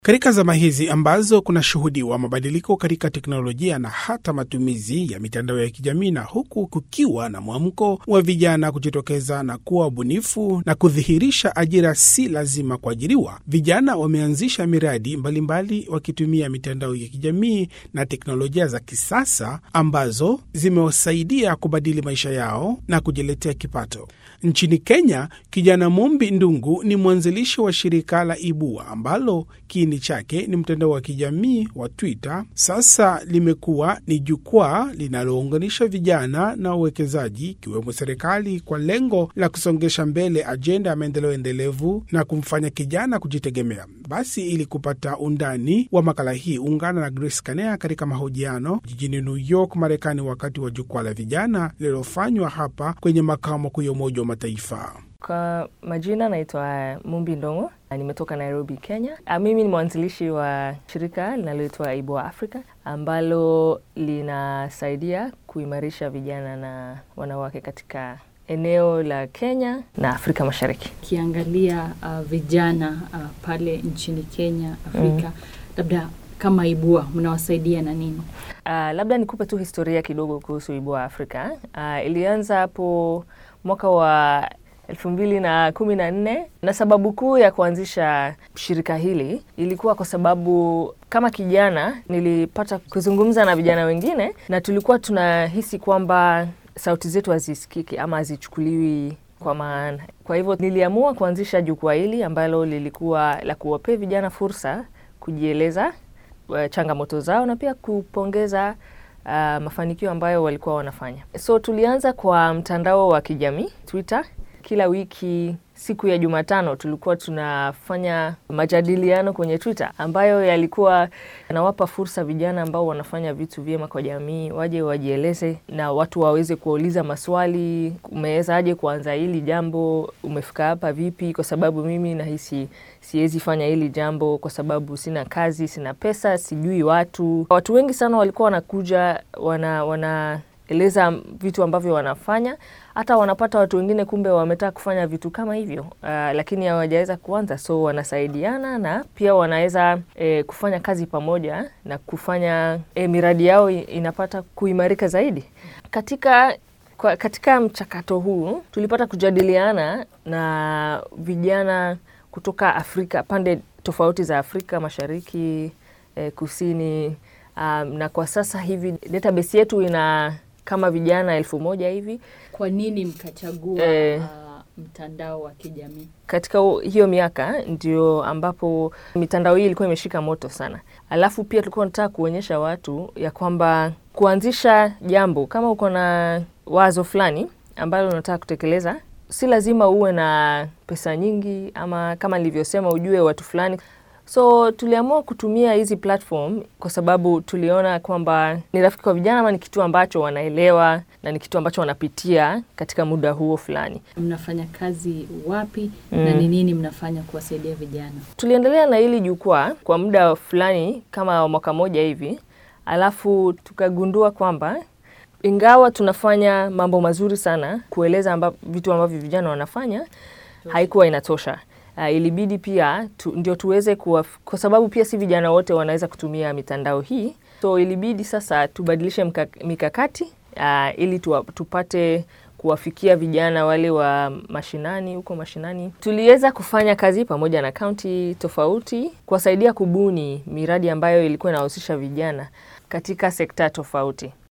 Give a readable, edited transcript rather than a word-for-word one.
Katika zama hizi ambazo kuna shuhudiwa mabadiliko katika teknolojia na hata matumizi ya mitandao ya kijamii, na huku kukiwa na mwamko wa vijana kujitokeza na kuwa wabunifu na kudhihirisha ajira si lazima kuajiriwa, vijana wameanzisha miradi mbalimbali wakitumia mitandao ya kijamii na teknolojia za kisasa ambazo zimewasaidia kubadili maisha yao na kujiletea kipato. Nchini Kenya, kijana Mumbi Ndungu ni mwanzilishi wa shirika la Ibua ambalo kiini chake ni mtandao wa kijamii wa Twitter. Sasa limekuwa ni jukwaa linalounganisha vijana na uwekezaji ikiwemo serikali kwa lengo la kusongesha mbele ajenda ya maendeleo endelevu na kumfanya kijana kujitegemea. Basi ili kupata undani wa makala hii, ungana na Grace Kanea katika mahojiano jijini New York, Marekani, wakati wa jukwaa la vijana lililofanywa hapa kwenye makao makuu ya Umoja wa Mataifa. Kwa majina naitwa Mumbi Ndungu, nimetoka Nairobi, Kenya. Mimi ni mwanzilishi wa shirika linaloitwa Ibua Africa ambalo linasaidia kuimarisha vijana na wanawake katika eneo la Kenya na Afrika Mashariki. Kiangalia vijana pale nchini Kenya, Afrika, labda kama Ibua mnawasaidia na nini? Labda nikupe tu historia kidogo kuhusu Ibua Africa. Ilianza hapo mwaka wa 2014 na sababu kuu ya kuanzisha shirika hili ilikuwa kwa sababu kama kijana nilipata kuzungumza na vijana wengine na tulikuwa tunahisi kwamba sauti zetu hazisikiki ama hazichukuliwi kwa maana. Kwa hivyo niliamua kuanzisha jukwaa hili ambalo lilikuwa la kuwapea vijana fursa kujieleza changamoto zao na pia kupongeza mafanikio ambayo walikuwa wanafanya. So tulianza kwa mtandao wa kijamii Twitter. Kila wiki siku ya Jumatano tulikuwa tunafanya majadiliano kwenye Twitter ambayo yalikuwa yanawapa fursa vijana ambao wanafanya vitu vyema kwa jamii waje wajieleze na watu waweze kuuliza maswali. Umeweza aje kuanza hili jambo? Umefika hapa vipi? Kwa sababu mimi nahisi siwezi fanya hili jambo kwa sababu sina kazi, sina pesa, sijui watu. Watu wengi sana walikuwa wanakuja wanaeleza vitu ambavyo wanafanya. Hata wanapata watu wengine kumbe wametaka kufanya vitu kama hivyo, lakini hawajaweza kuanza. So wanasaidiana na pia wanaweza kufanya kazi pamoja na kufanya miradi yao inapata kuimarika zaidi. Katika mchakato huu tulipata kujadiliana na vijana kutoka Afrika, pande tofauti za Afrika Mashariki, Kusini, na kwa sasa hivi database yetu ina kama vijana 1,000 hivi. Kwa nini mkachagua mtandao wa kijamii? Katika hiyo miaka ndio ambapo mitandao hii ilikuwa imeshika moto sana. Alafu pia tulikuwa tunataka kuonyesha watu ya kwamba kuanzisha jambo, kama uko na wazo fulani ambalo unataka kutekeleza, si lazima uwe na pesa nyingi ama kama nilivyosema ujue watu fulani. So tuliamua kutumia hizi platform kwa sababu tuliona kwamba ni rafiki kwa vijana ama ni kitu ambacho wanaelewa na ni kitu ambacho wanapitia katika muda huo fulani. Mnafanya kazi wapi na ni nini mnafanya kuwasaidia vijana? Tuliendelea na hili jukwaa kwa muda fulani kama mwaka moja hivi. Alafu tukagundua kwamba ingawa tunafanya mambo mazuri sana kueleza vitu ambavyo vijana wanafanya, haikuwa inatosha. Ilibidi pia ndio tuweze kwa sababu pia si vijana wote wanaweza kutumia mitandao hii. So ilibidi sasa tubadilishe mikakati ili tupate kuwafikia vijana wale wa mashinani, huko mashinani. Tuliweza kufanya kazi pamoja na kaunti tofauti kuwasaidia kubuni miradi ambayo ilikuwa inahusisha vijana katika sekta tofauti.